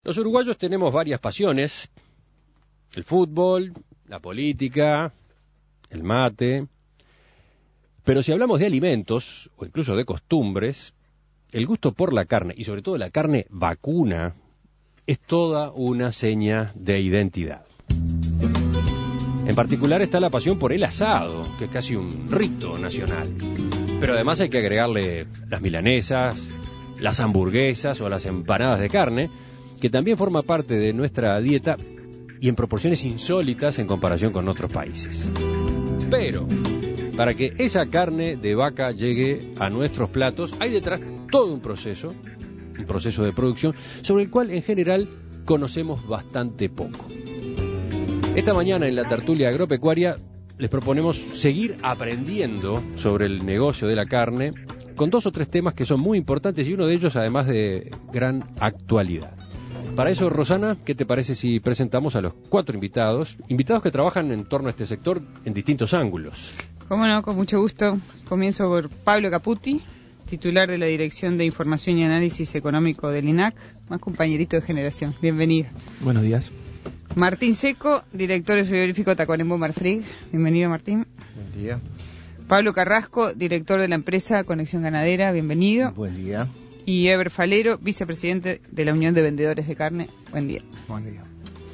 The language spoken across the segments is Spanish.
Los uruguayos tenemos varias pasiones: el fútbol, la política, el mate. Pero si hablamos de alimentos, o incluso de costumbres, el gusto por la carne, y sobre todo la carne vacuna, es toda una seña de identidad. En particular está la pasión por el asado, que es casi un rito nacional. Pero además hay que agregarle las milanesas, las hamburguesas o las empanadas de carne, que también forma parte de nuestra dieta y en proporciones insólitas en comparación con otros países. Pero para que esa carne de vaca llegue a nuestros platos, hay detrás todo un proceso de producción, sobre el cual en general conocemos bastante poco. Esta mañana en la tertulia agropecuaria les proponemos seguir aprendiendo sobre el negocio de la carne con 2 o 3 temas que son muy importantes y uno de ellos además de gran actualidad. Para eso, Rosana, ¿qué te parece si presentamos a los 4 invitados que trabajan en torno a este sector en distintos ángulos? Cómo no, con mucho gusto. Comienzo por Pablo Caputi, titular de la Dirección de Información y Análisis Económico del INAC, más compañerito de generación. Bienvenido. Buenos días. Martín Seco, director del frigorífico Tacuarembó Marfrig. Bienvenido, Martín. Buen día. Pablo Carrasco, director de la empresa Conexión Ganadera. Bienvenido. Buen día. Y Eber Falero, vicepresidente de la Unión de Vendedores de Carne. Buen día. Buen día.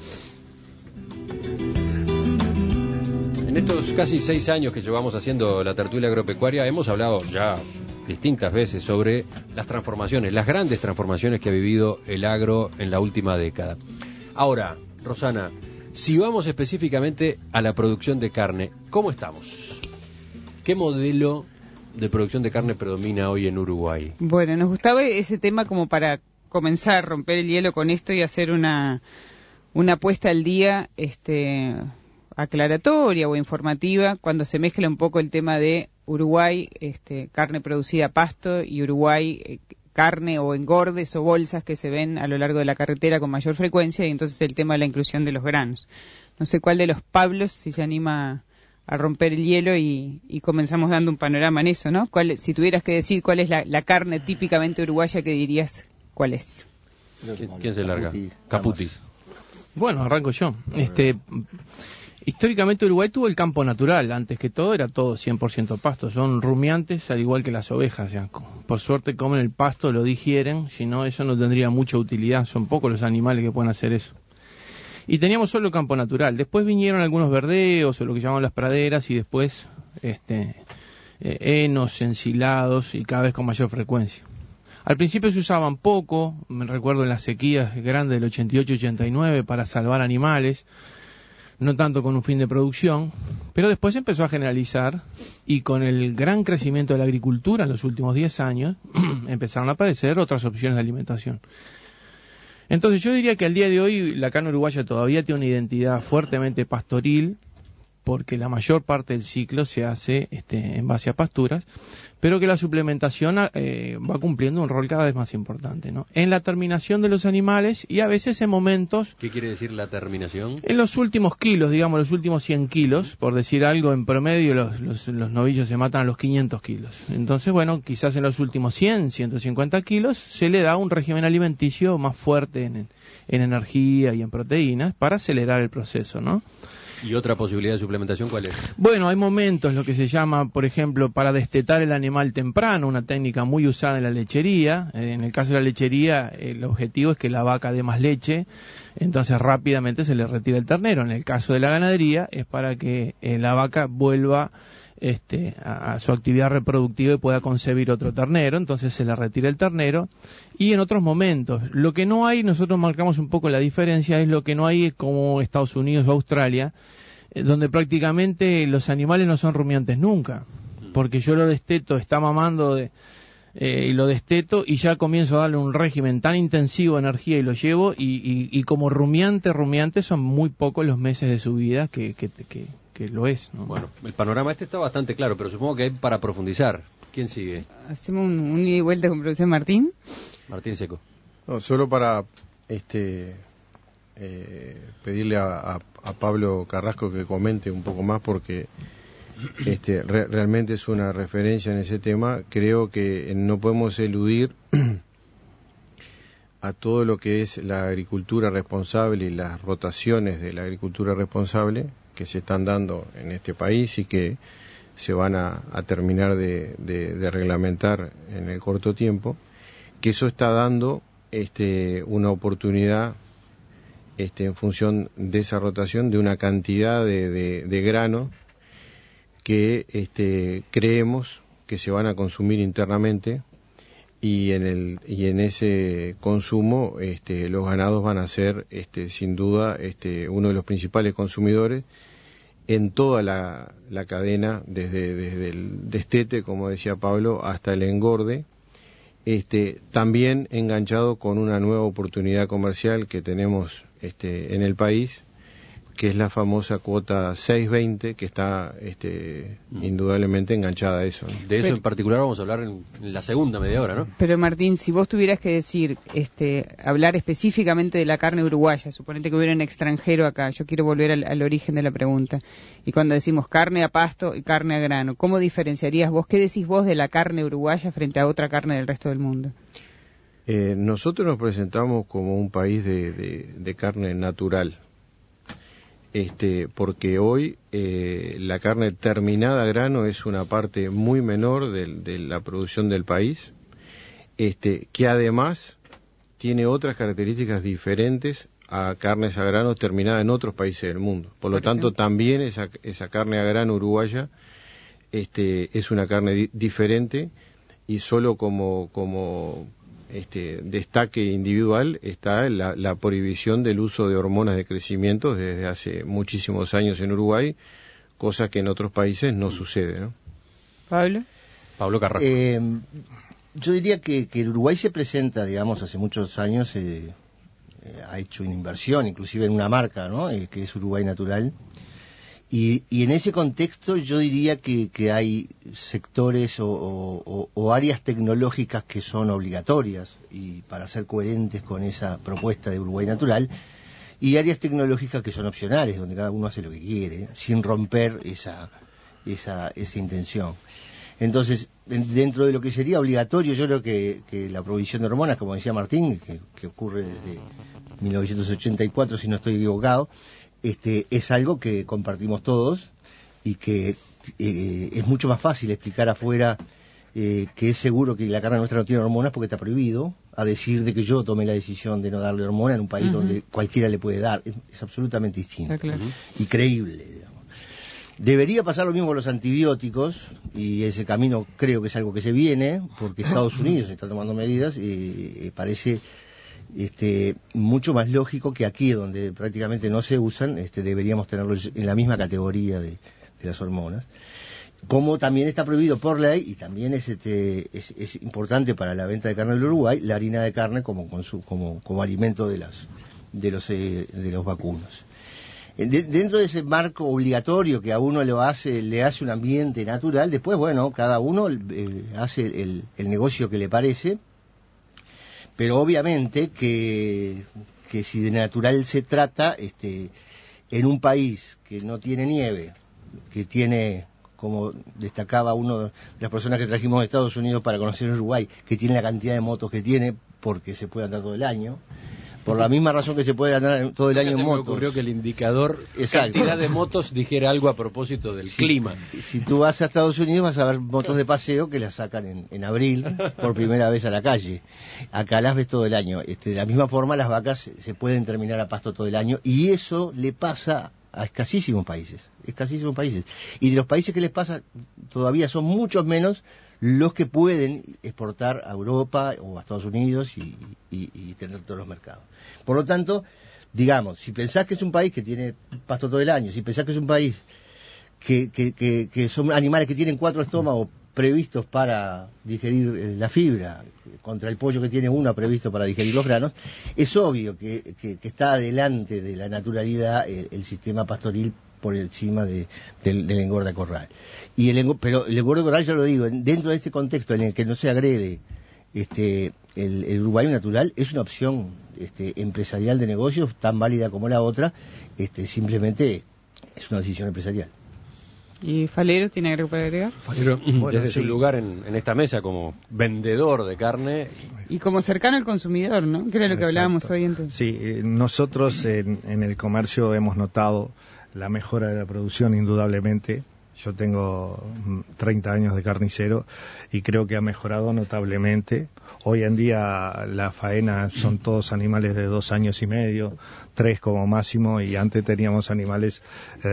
En estos casi 6 años que llevamos haciendo la tertulia agropecuaria, hemos hablado ya distintas veces sobre las transformaciones, las grandes transformaciones que ha vivido el agro en la última década. Ahora, Rosana, si vamos específicamente a la producción de carne, ¿cómo estamos? ¿Qué modelo de producción de carne predomina hoy en Uruguay? Bueno, nos gustaba ese tema como para comenzar a romper el hielo con esto y hacer una puesta al día aclaratoria o informativa cuando se mezcla un poco el tema de Uruguay, carne producida a pasto, y Uruguay, carne o engordes o bolsas que se ven a lo largo de la carretera con mayor frecuencia, y entonces el tema de la inclusión de los granos. No sé cuál de los Pablos si se anima a romper el hielo y comenzamos dando un panorama en eso, ¿no? Si tuvieras que decir cuál es la carne típicamente uruguaya, ¿qué dirías cuál es? ¿Quién se larga? Caputi. Bueno, arranco yo. Históricamente Uruguay tuvo el campo natural, antes que todo era todo 100% pasto, son rumiantes al igual que las ovejas, ya. Por suerte comen el pasto, lo digieren, si no eso no tendría mucha utilidad, son pocos los animales que pueden hacer eso. Y teníamos solo campo natural, después vinieron algunos verdeos o lo que llaman las praderas y después henos, ensilados y cada vez con mayor frecuencia. Al principio se usaban poco, me recuerdo en las sequías grandes del 88-89 para salvar animales, no tanto con un fin de producción, pero después empezó a generalizar y con el gran crecimiento de la agricultura en los últimos 10 años empezaron a aparecer otras opciones de alimentación. Entonces yo diría que al día de hoy la carne uruguaya todavía tiene una identidad fuertemente pastoril, porque la mayor parte del ciclo se hace en base a pasturas, pero que la suplementación va cumpliendo un rol cada vez más importante, ¿no? En la terminación de los animales y a veces en momentos... ¿Qué quiere decir la terminación? En los últimos kilos, digamos, los últimos 100 kilos, por decir algo, en promedio los novillos se matan a los 500 kilos. Entonces, bueno, quizás en los últimos 100, 150 kilos se le da un régimen alimenticio más fuerte en energía y en proteínas para acelerar el proceso, ¿no? ¿Y otra posibilidad de suplementación cuál es? Bueno, hay momentos, lo que se llama, por ejemplo, para destetar el animal temprano, una técnica muy usada en la lechería. En el caso de la lechería, el objetivo es que la vaca dé más leche, entonces rápidamente se le retira el ternero. En el caso de la ganadería, es para que la vaca vuelva a su actividad reproductiva y pueda concebir otro ternero, entonces se le retira el ternero. Y en otros momentos, lo que no hay, nosotros marcamos un poco la diferencia, es lo que no hay es como Estados Unidos o Australia, donde prácticamente los animales no son rumiantes nunca, porque yo lo desteto, está mamando y lo desteto y ya comienzo a darle un régimen tan intensivo de energía y lo llevo y como rumiante son muy pocos los meses de su vida que lo es, ¿no? Bueno, el panorama está bastante claro, pero supongo que hay para profundizar. ¿Quién sigue? Hacemos un ida y vuelta con producción Martín. Martín Seco. No, solo para pedirle a Pablo Carrasco que comente un poco más porque realmente es una referencia en ese tema. Creo que no podemos eludir a todo lo que es la agricultura responsable y las rotaciones de la agricultura responsable que se están dando en este país y que se van a terminar de reglamentar en el corto tiempo, que eso está dando una oportunidad en función de esa rotación de una cantidad de grano que creemos que se van a consumir internamente y en ese consumo los ganados van a ser sin duda uno de los principales consumidores en toda la cadena, desde el destete, como decía Pablo, hasta el engorde, también enganchado con una nueva oportunidad comercial que tenemos en el país, que es la famosa cuota 620, que está indudablemente enganchada a eso, ¿no? De eso en particular vamos a hablar en la segunda media hora, ¿no? Pero Martín, si vos tuvieras que decir, hablar específicamente de la carne uruguaya, suponete que hubiera un extranjero acá, yo quiero volver al origen de la pregunta, y cuando decimos carne a pasto y carne a grano, ¿cómo diferenciarías vos, qué decís vos de la carne uruguaya frente a otra carne del resto del mundo? Nosotros nos presentamos como un país de carne natural, porque hoy la carne terminada a grano es una parte muy menor de la producción del país, que además tiene otras características diferentes a carnes a grano terminadas en otros países del mundo. Por lo tanto, también esa carne a grano uruguaya es una carne diferente, y solo como destaque individual está la prohibición del uso de hormonas de crecimiento desde hace muchísimos años en Uruguay, cosa que en otros países no sucede, ¿no? Pablo Carrasco. Yo diría que el Uruguay se presenta, digamos, hace muchos años, ha hecho una inversión, inclusive en una marca, ¿no? Que es Uruguay Natural. Y en ese contexto yo diría que hay sectores o áreas tecnológicas que son obligatorias y para ser coherentes con esa propuesta de Uruguay Natural, y áreas tecnológicas que son opcionales, donde cada uno hace lo que quiere, sin romper esa intención. Entonces, dentro de lo que sería obligatorio, yo creo que la provisión de hormonas, como decía Martín, que ocurre desde 1984, si no estoy equivocado, es algo que compartimos todos y que es mucho más fácil explicar afuera que es seguro que la carne nuestra no tiene hormonas porque está prohibido, a decir de que yo tomé la decisión de no darle hormona en un país donde cualquiera le puede dar. Es absolutamente distinto. Claro. Y creíble, digamos. Debería pasar lo mismo con los antibióticos, y ese camino creo que es algo que se viene, porque Estados Unidos está tomando medidas y parece mucho más lógico que aquí, donde prácticamente no se usan, deberíamos tenerlos en la misma categoría de las hormonas. Como también está prohibido por ley, y también es importante para la venta de carne del Uruguay, la harina de carne como alimento de los vacunos. Dentro de ese marco obligatorio que a uno le hace un ambiente natural, después, bueno, cada uno hace el negocio que le parece. Pero obviamente que si de natural se trata, en un país que no tiene nieve, que tiene, como destacaba uno de las personas que trajimos de Estados Unidos para conocer Uruguay, que tiene la cantidad de motos que tiene, porque se puede andar todo el año, por la misma razón que se puede andar todo el año en motos. Me ocurrió que el indicador Exacto. Cantidad de motos dijera algo a propósito del clima. Si tú vas a Estados Unidos vas a ver motos de paseo que las sacan en abril por primera vez a la calle. Acá las ves todo el año. De la misma forma las vacas se pueden terminar a pasto todo el año, y eso le pasa a escasísimos países. Y de los países que les pasa todavía son muchos menos los que pueden exportar a Europa o a Estados Unidos y tener todos los mercados. Por lo tanto, digamos, si pensás que es un país que tiene pasto todo el año, si pensás que es un país que son animales que tienen 4 estómagos previstos para digerir la fibra, contra el pollo que tiene uno previsto para digerir los granos, es obvio que está adelante de la naturalidad el sistema pastoril por encima del engorde corral. Pero el engorde corral, ya lo digo, dentro de este contexto en el que no se agrede el Uruguay natural, es una opción empresarial de negocios tan válida como la otra, simplemente es una decisión empresarial. ¿Y Falero tiene algo para agregar? Falero, desde su lugar en esta mesa como vendedor de carne. Y como cercano al consumidor, ¿no? Que era lo que hablábamos hoy entonces. Sí, nosotros en el comercio hemos notado la mejora de la producción, indudablemente. Yo tengo 30 años de carnicero y creo que ha mejorado notablemente. Hoy en día la faena son todos animales de 2 años y medio, 3 como máximo, y antes teníamos animales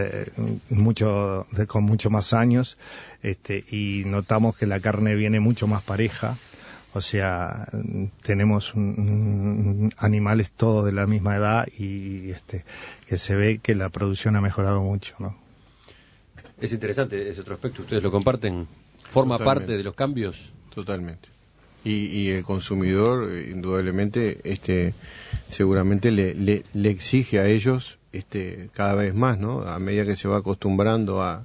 con mucho más años, y notamos que la carne viene mucho más pareja. O sea, tenemos animales todos de la misma edad y que se ve que la producción ha mejorado mucho, ¿no? Es interesante ese otro aspecto. ¿Ustedes lo comparten? ¿Forma parte de los cambios? Totalmente. Y el consumidor, indudablemente, seguramente le exige a ellos cada vez más, ¿no? A medida que se va acostumbrando a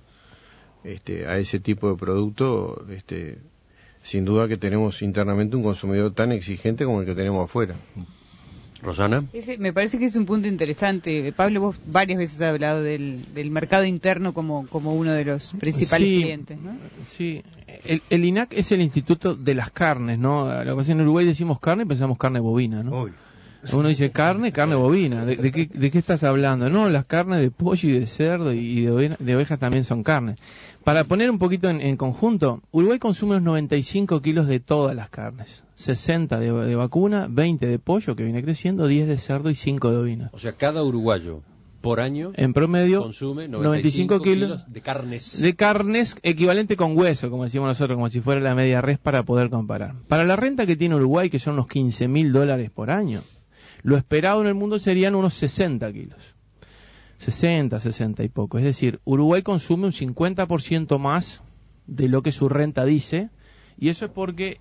ese tipo de producto, sin duda que tenemos internamente un consumidor tan exigente como el que tenemos afuera. Rosana. Me parece que es un punto interesante. Pablo, vos varias veces has hablado del mercado interno como uno de los principales clientes, ¿no? Sí, el INAC es el Instituto de las Carnes, ¿no? Lo que pasa es que en Uruguay decimos carne y pensamos carne bovina, ¿no? Obvio. Uno dice carne bovina. ¿De qué estás hablando? No, las carnes de pollo y de cerdo y de ovejas también son carnes. Para poner un poquito en conjunto, Uruguay consume unos 95 kilos de todas las carnes. 60 de vacuna, 20 de pollo, que viene creciendo, 10 de cerdo y 5 de ovino. O sea, cada uruguayo por año en promedio consume 95 kilos de carnes. De carnes equivalente con hueso, como decimos nosotros, como si fuera la media res para poder comparar. Para la renta que tiene Uruguay, que son unos $15.000 por año, lo esperado en el mundo serían unos 60 kilos. 60 y poco. Es decir, Uruguay consume un 50% más de lo que su renta dice, y eso es porque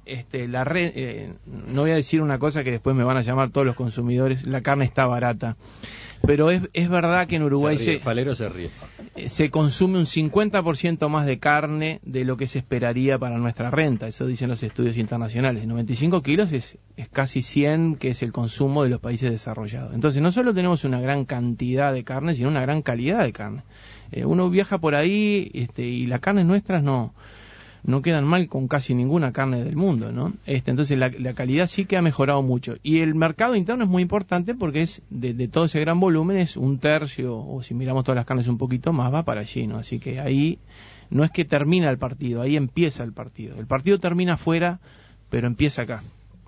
no voy a decir una cosa que después me van a llamar todos los consumidores, la carne está barata. Pero es verdad que en Uruguay Falero se ríe. Se consume un 50% más de carne de lo que se esperaría para nuestra renta. Eso dicen los estudios internacionales. 95 kilos es casi 100, que es el consumo de los países desarrollados. Entonces, no solo tenemos una gran cantidad de carne, sino una gran calidad de carne. Uno viaja por ahí y las carnes nuestras no quedan mal con casi ninguna carne del mundo, ¿no? Entonces la calidad sí que ha mejorado mucho. Y el mercado interno es muy importante porque es de todo ese gran volumen, es un tercio, o si miramos todas las carnes un poquito más, va para allí, ¿no? Así que ahí no es que termina el partido, ahí empieza el partido. El partido termina afuera, pero empieza acá.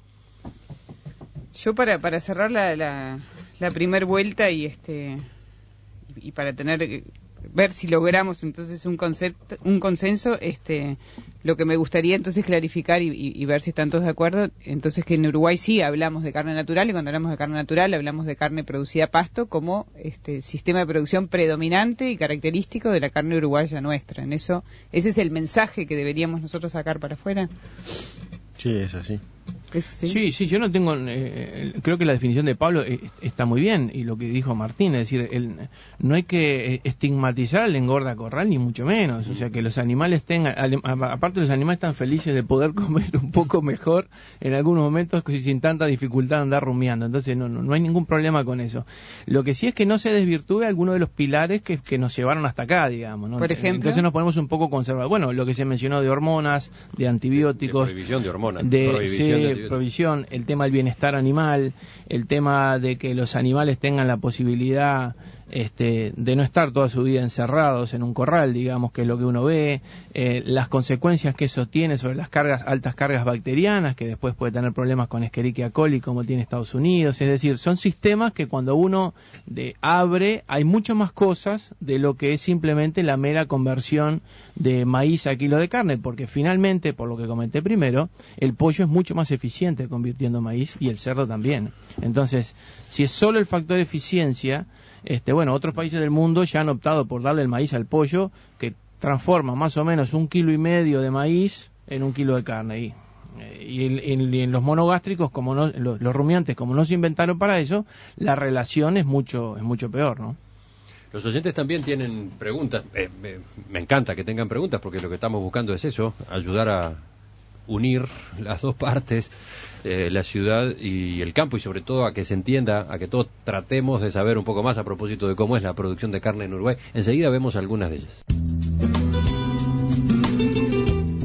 Yo para cerrar la primer vuelta y para ver si logramos entonces un consenso, lo que me gustaría entonces clarificar y ver si están todos de acuerdo, entonces que en Uruguay sí hablamos de carne natural, y cuando hablamos de carne natural hablamos de carne producida a pasto como sistema de producción predominante y característico de la carne uruguaya nuestra. Ese es el mensaje que deberíamos nosotros sacar para afuera. Sí, es así. Sí, yo no tengo, creo que la definición de Pablo está muy bien, y lo que dijo Martín, es decir, no hay que estigmatizar al engorda corral, ni mucho menos, o sea, que los animales aparte los animales están felices de poder comer un poco mejor en algunos momentos sin tanta dificultad de andar rumiando, entonces no hay ningún problema con eso. Lo que sí es que no se desvirtúe alguno de los pilares que nos llevaron hasta acá, digamos, ¿no? Por ejemplo, entonces nos ponemos un poco conservadores. Bueno, lo que se mencionó de hormonas, de antibióticos, de prohibición de hormonas, provisión, el tema del bienestar animal, el tema de que los animales tengan la posibilidad de no estar toda su vida encerrados en un corral, digamos, que es lo que uno ve, las consecuencias que eso tiene sobre las altas cargas bacterianas, que después puede tener problemas con Escherichia coli como tiene Estados Unidos. Es decir, son sistemas que cuando uno abre, hay mucho más cosas de lo que es simplemente la mera conversión de maíz a kilo de carne, porque finalmente, por lo que comenté primero, el pollo es mucho más eficiente convirtiendo maíz, y el cerdo también. Entonces, si es solo el factor eficiencia, otros países del mundo ya han optado por darle el maíz al pollo, que transforma más o menos 1,5 kilos de maíz en 1 kilo de carne. Y en los monogástricos, como los rumiantes, como no se inventaron para eso, la relación es mucho peor, ¿no? Los oyentes también tienen preguntas. Me encanta que tengan preguntas, porque lo que estamos buscando es eso, ayudar a unir las dos partes, la ciudad y el campo, y sobre todo a que se entienda, a que todos tratemos de saber un poco más a propósito de cómo es la producción de carne en Uruguay. Enseguida vemos algunas de ellas.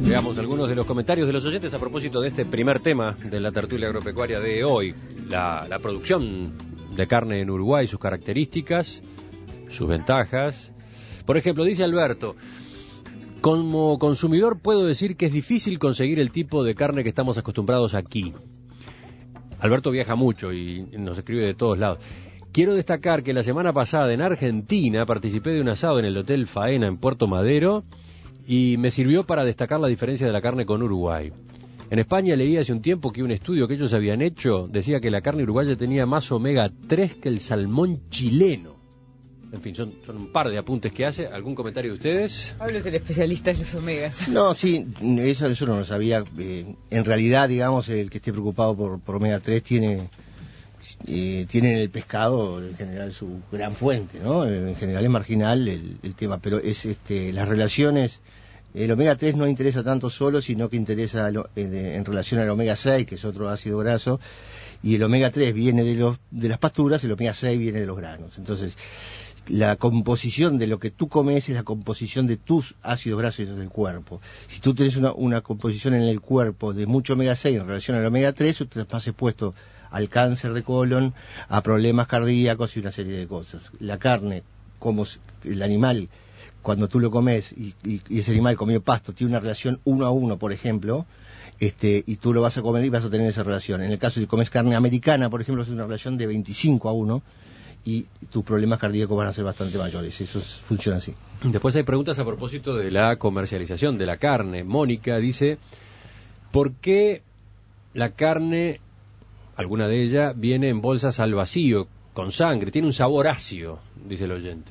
Veamos algunos de los comentarios de los oyentes a propósito de este primer tema de la tertulia agropecuaria de hoy, la producción de carne en Uruguay, sus características, sus ventajas. Por ejemplo, dice Alberto: como consumidor puedo decir que es difícil conseguir el tipo de carne que estamos acostumbrados aquí. Alberto viaja mucho y nos escribe de todos lados. Quiero destacar que la semana pasada en Argentina participé de un asado en el Hotel Faena en Puerto Madero y me sirvió para destacar la diferencia de la carne con Uruguay. En España leí hace un tiempo que un estudio que ellos habían hecho decía que la carne uruguaya tenía más omega 3 que el salmón chileno. En fin, son un par de apuntes que hace. ¿Algún comentario de ustedes? Pablo es el especialista en los omegas. No, sí, eso no lo sabía. En realidad, digamos, el que esté preocupado por omega 3 tiene en el pescado en general su gran fuente, ¿no? En general es marginal el tema, pero es las relaciones. El omega 3 no interesa tanto solo, sino que interesa en relación al omega 6, que es otro ácido graso, y el omega 3 viene de las pasturas, el omega 6 viene de los granos. Entonces, la composición de lo que tú comes es la composición de tus ácidos grasos del cuerpo. Si tú tienes una composición en el cuerpo de mucho omega 6 en relación al omega 3, tú estás más expuesto al cáncer de colon, a problemas cardíacos y una serie de cosas. La carne, como el animal, cuando tú lo comes y ese animal comió pasto, tiene una relación 1 a 1, por ejemplo, y tú lo vas a comer y vas a tener esa relación. En el caso de si comes carne americana, por ejemplo, es una relación de 25 a 1 y tus problemas cardíacos van a ser bastante mayores. Eso funciona así. Después hay preguntas a propósito de la comercialización de la carne. Mónica dice: ¿por qué la carne, alguna de ellas, viene en bolsas al vacío, con sangre? Tiene un sabor ácido, dice el oyente.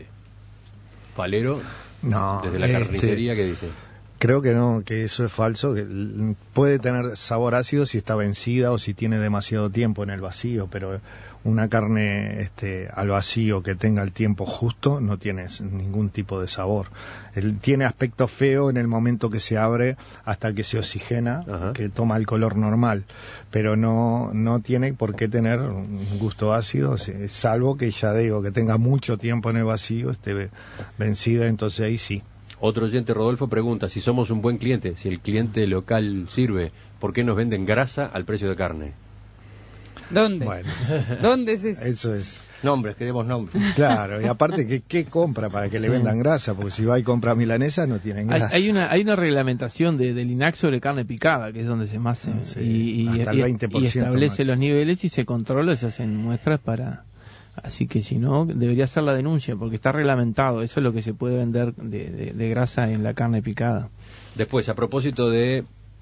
Falero, no, desde la carnicería, ¿qué dice? Creo que no, que eso es falso, que puede tener sabor ácido si está vencida o si tiene demasiado tiempo en el vacío, pero una carne al vacío que tenga el tiempo justo no tiene ningún tipo de sabor. Tiene aspecto feo en el momento que se abre hasta que se oxigena, ajá, que toma el color normal, pero no tiene por qué tener un gusto ácido, salvo que, ya digo, que tenga mucho tiempo en el vacío, esté vencida, entonces ahí sí. Otro oyente, Rodolfo, pregunta si somos un buen cliente, si el cliente local sirve, ¿por qué nos venden grasa al precio de carne? ¿Dónde? Bueno, ¿dónde es eso? Eso es. Nombres, queremos nombres. Claro, y aparte, ¿qué compra para que le vendan grasa? Porque si va y compra milanesa no tienen grasa. Hay una reglamentación del INAC sobre carne picada, que es donde se más hasta el 20% y establece máximo los niveles y se controla, se hacen muestras para... Así que si no, debería ser la denuncia, porque está reglamentado. Eso es lo que se puede vender de grasa en la carne picada. Después, a propósito de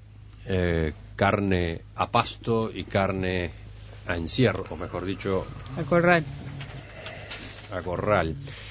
carne a pasto y carne a encierro, o mejor dicho... A corral. A corral.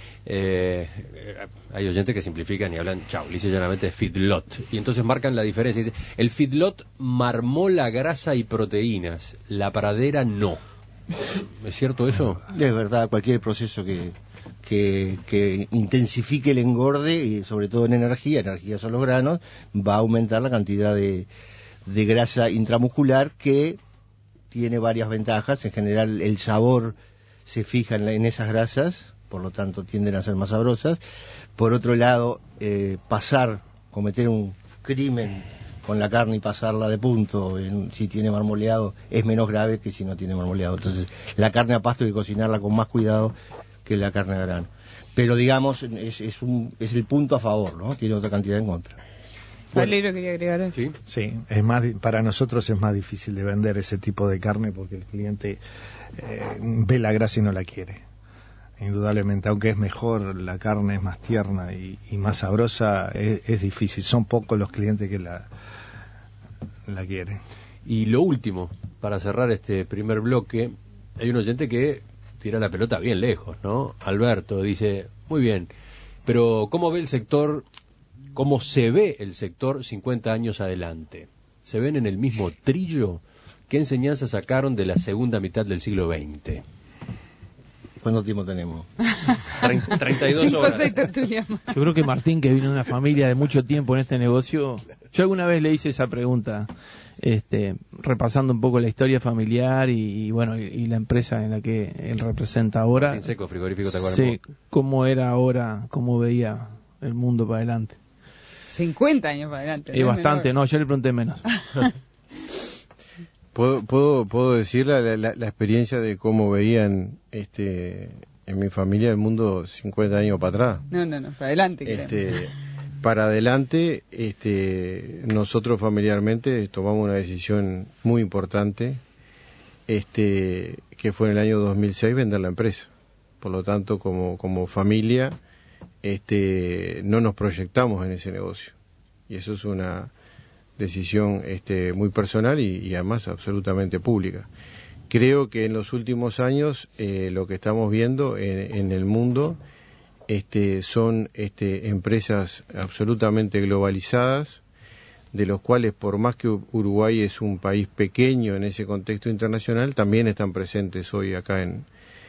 Hay oyentes que simplifican y hablan, lisa y llanamente de feedlot. Y entonces marcan la diferencia. Dice, el feedlot marmola grasa y proteínas, la pradera no. ¿Es cierto eso? Es verdad, cualquier proceso que intensifique el engorde, y sobre todo en energía son los granos, va a aumentar la cantidad de grasa intramuscular, que tiene varias ventajas. En general el sabor se fija en esas grasas, por lo tanto tienden a ser más sabrosas. Por otro lado, cometer un crimen con la carne y pasarla de punto, si tiene marmoleado, es menos grave que si no tiene marmoleado. Entonces, la carne a pasto hay que cocinarla con más cuidado que la carne a grano. Pero, digamos, es el punto a favor, ¿no? Tiene otra cantidad en contra. Valero, quería agregar. Sí, para nosotros es más difícil de vender ese tipo de carne porque el cliente ve la grasa y no la quiere. Indudablemente, aunque es mejor, la carne es más tierna y más sabrosa, es difícil. Son pocos los clientes que la quieren. Y lo último, para cerrar este primer bloque, hay un oyente que tira la pelota bien lejos, ¿no? Alberto dice, muy bien, pero ¿cómo ve el sector, cómo se ve el sector 50 años adelante? ¿Se ven en el mismo trillo? ¿Qué enseñanzas sacaron de la segunda mitad del siglo XX? ¿Cuánto tiempo tenemos? 32 horas. Yo creo que Martín, que vino de una familia de mucho tiempo en este negocio, yo alguna vez le hice esa pregunta, repasando un poco la historia familiar y la empresa en la que él representa ahora. Martín Seco, frigorífico Tacuarembó. Sí, cómo era ahora, cómo veía el mundo para adelante. 50 años para adelante. Es bastante, no, yo le pregunté menos. Puedo decir la experiencia de cómo veían en mi familia el mundo 50 años para atrás. No, para adelante. Para adelante, nosotros familiarmente tomamos una decisión muy importante, que fue en el año 2006 vender la empresa. Por lo tanto, como familia, no nos proyectamos en ese negocio. Y eso es una decisión muy personal y además absolutamente pública. Creo que en los últimos años lo que estamos viendo en el mundo son empresas absolutamente globalizadas, de los cuales, por más que Uruguay es un país pequeño en ese contexto internacional, también están presentes hoy acá en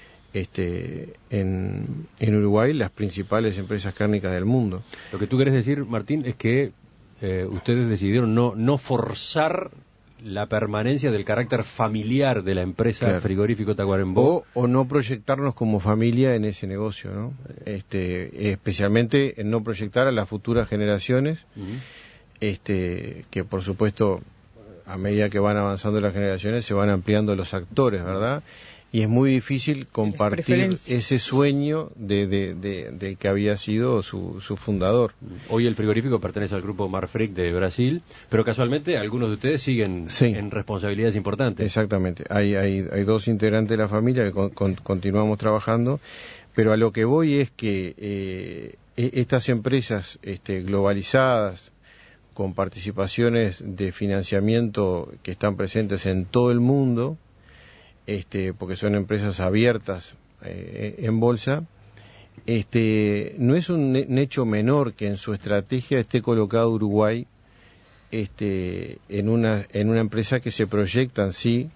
Uruguay las principales empresas cárnicas del mundo. Lo que tú querés decir, Martín, es que ustedes decidieron no forzar la permanencia del carácter familiar de la empresa, claro, Frigorífico Tacuarembó. O no proyectarnos como familia en ese negocio, ¿no? Especialmente en no proyectar a las futuras generaciones, que por supuesto, a medida que van avanzando las generaciones, se van ampliando los actores, ¿verdad? Y es muy difícil compartir ese sueño del que había sido su fundador. Hoy el frigorífico pertenece al grupo Marfrig de Brasil, pero casualmente algunos de ustedes siguen en responsabilidades importantes. Exactamente. Hay dos integrantes de la familia que continuamos trabajando, pero a lo que voy es que estas empresas globalizadas, con participaciones de financiamiento que están presentes en todo el mundo, porque son empresas abiertas en bolsa, no es un hecho menor que en su estrategia esté colocado Uruguay en una empresa que se proyecta en sí,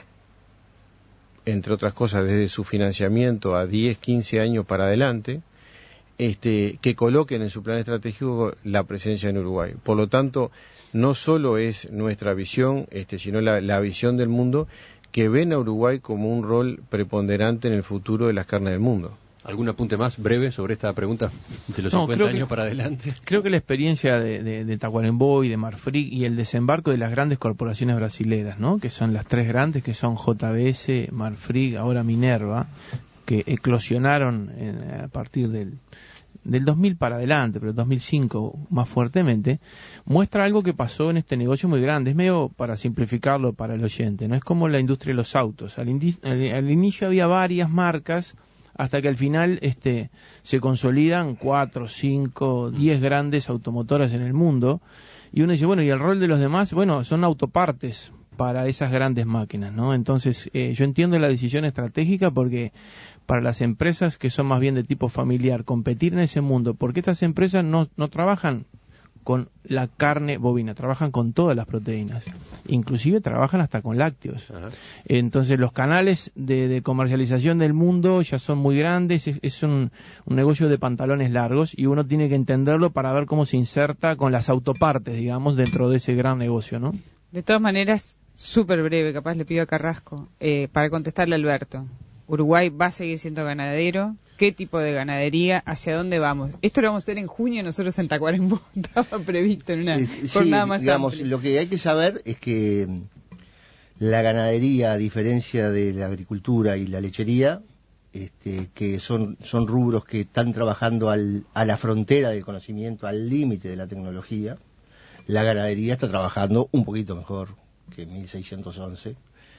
entre otras cosas, desde su financiamiento a 10, 15 años para adelante, que coloquen en su plan estratégico la presencia en Uruguay. Por lo tanto, no solo es nuestra visión, sino la visión del mundo, que ven a Uruguay como un rol preponderante en el futuro de las carnes del mundo. ¿Algún apunte más breve sobre esta pregunta de los 50 años para adelante? Creo que la experiencia de Tacuarembó y de Marfrig y el desembarco de las grandes corporaciones brasileras, ¿no?, que son las tres grandes, que son JBS, Marfrig, ahora Minerva, que eclosionaron a partir del 2000 para adelante, pero el 2005 más fuertemente, muestra algo que pasó en este negocio muy grande. Es medio, para simplificarlo para el oyente, no es como la industria de los autos. Al inicio había varias marcas, hasta que al final se consolidan 4, 5, 10 grandes automotoras en el mundo, y uno dice, bueno, ¿y el rol de los demás? Bueno, son autopartes para esas grandes máquinas, ¿no? Entonces, yo entiendo la decisión estratégica, porque para las empresas que son más bien de tipo familiar, competir en ese mundo, porque estas empresas no trabajan con la carne bovina, trabajan con todas las proteínas, inclusive trabajan hasta con lácteos. Ajá. Entonces los canales de comercialización del mundo ya son muy grandes, es un negocio de pantalones largos, y uno tiene que entenderlo para ver cómo se inserta con las autopartes, digamos, dentro de ese gran negocio, ¿no? De todas maneras, súper breve, capaz le pido a Carrasco, para contestarle a Alberto. ¿Uruguay va a seguir siendo ganadero? ¿Qué tipo de ganadería? ¿Hacia dónde vamos? Esto lo vamos a hacer en junio, nosotros en Tacuarembó estaba previsto en una jornada más amplia. Lo que hay que saber es que la ganadería, a diferencia de la agricultura y la lechería, que son rubros que están trabajando a la frontera del conocimiento, al límite de la tecnología, la ganadería está trabajando un poquito mejor que 1611.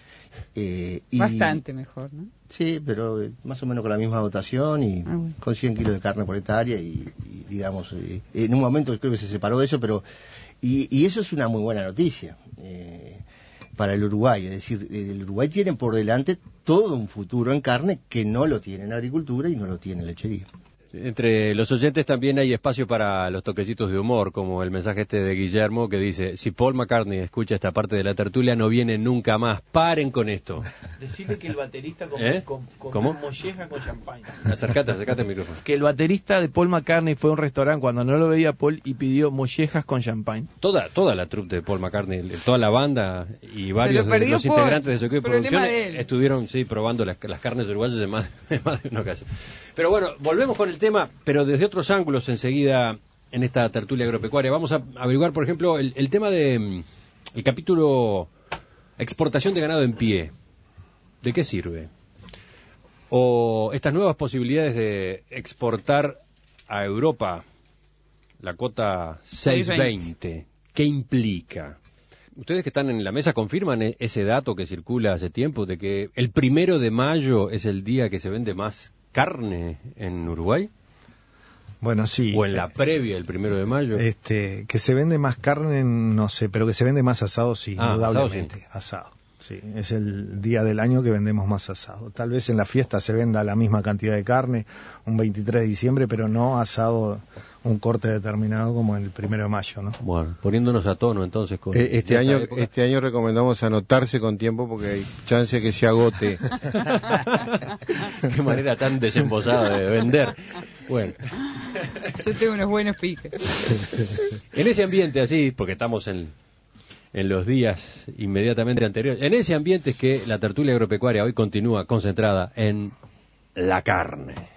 Bastante mejor, ¿no? Sí, pero más o menos con la misma dotación y con 100 kilos de carne por hectárea y digamos, en un momento creo que se separó de eso, pero y eso es una muy buena noticia para el Uruguay. Es decir, el Uruguay tiene por delante todo un futuro en carne que no lo tiene en agricultura y no lo tiene en lechería. Entre los oyentes también hay espacio para los toquecitos de humor, como el mensaje de Guillermo, que dice: si Paul McCartney escucha esta parte de la tertulia, no viene nunca más. Paren con esto. Decirle que el baterista ¿Cómo? molleja con champán. Acércate al micrófono. Que el baterista de Paul McCartney fue a un restaurante cuando no lo veía Paul y pidió mollejas con champán. Toda la troupe de Paul McCartney, toda la banda y varios de los integrantes de su equipo de producción estuvieron probando las carnes uruguayas en más de una ocasión. Pero bueno, volvemos con el tema, pero desde otros ángulos enseguida en esta tertulia agropecuaria. Vamos a averiguar, por ejemplo, el tema de el capítulo exportación de ganado en pie. ¿De qué sirve? O estas nuevas posibilidades de exportar a Europa la cuota 620. ¿Qué implica? Ustedes que están en la mesa confirman ese dato que circula hace tiempo de que el 1 de mayo es el día que se vende más carne en Uruguay. Bueno, sí. O en la previa del 1 de mayo. Que se vende más carne, no sé, pero que se vende más asado, sí, indudablemente. Asado, sí. Es el día del año que vendemos más asado. Tal vez en la fiesta se venda la misma cantidad de carne, un 23 de diciembre, pero no asado un corte determinado como el 1 de mayo, ¿no? Bueno, poniéndonos a tono entonces con este año recomendamos anotarse con tiempo porque hay chance que se agote. Qué manera tan desembosada de vender. Bueno, yo tengo unos buenos piques. En ese ambiente así, porque estamos en los días inmediatamente anteriores, en ese ambiente es que la tertulia agropecuaria hoy continúa concentrada en la carne.